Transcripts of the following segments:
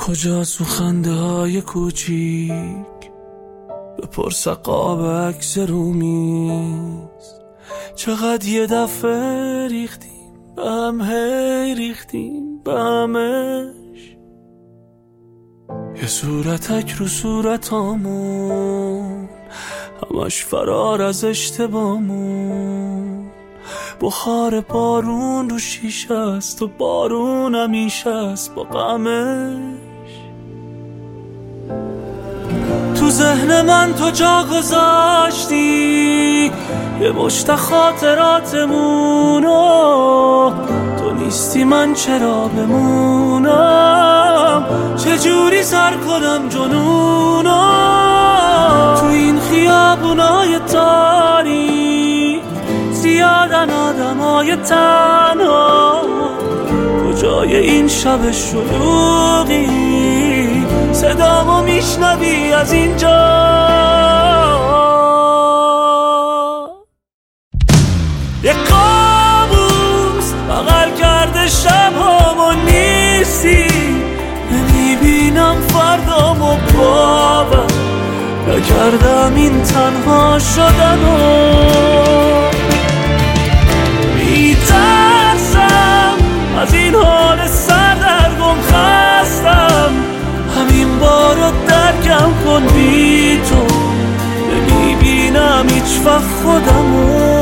کجاست اون خنده های کوچیک؟ بپرس قاب عکس رومیز. چقدر یه دفعه ریختیم به هم، هی ریختیم به همش. یه صورتک رو صورتامون، همش فرار از اشتباهمون. بخار بارون رو شیشه است و بارون همیشه است با غمش. تو ذهن من تو جا گذاشتی یه مشت خاطراتمونو. تو نیستی من چرا بمونم؟ چجوری سر کنم جنونو؟ تو این خیابونای تاریک زیادن آدمای تنها. کجای این شب شلوغی صدامو میشنوی از اینجا؟ یه کابوس بغل کرده شبامو، نیستی نمیبینم فردامو. باور نکردم این تنها شدنو. میترسم از این حال سردرگم، خستم همین بارو درکم کن. بی تو نمیبینم هیچ وقت خودمو.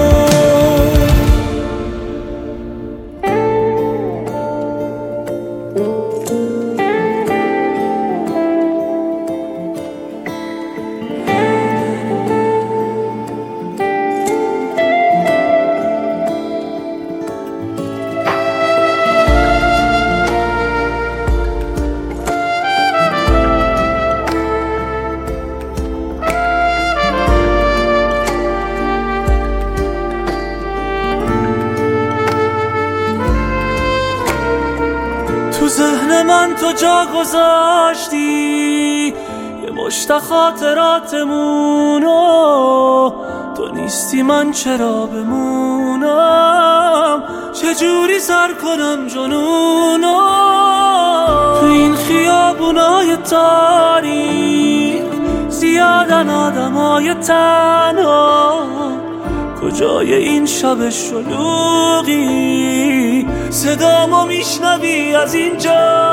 تو ذهن من تو جا گذاشتی یه مشت خاطراتمونو. تو نیستی من چرا بمونم؟ چجوری سر کنم جنونو؟ تو این خیابونای تاریک زیادن آدمای تنها. کجای این شب شلوغی صدامو میشنوی از اینجا؟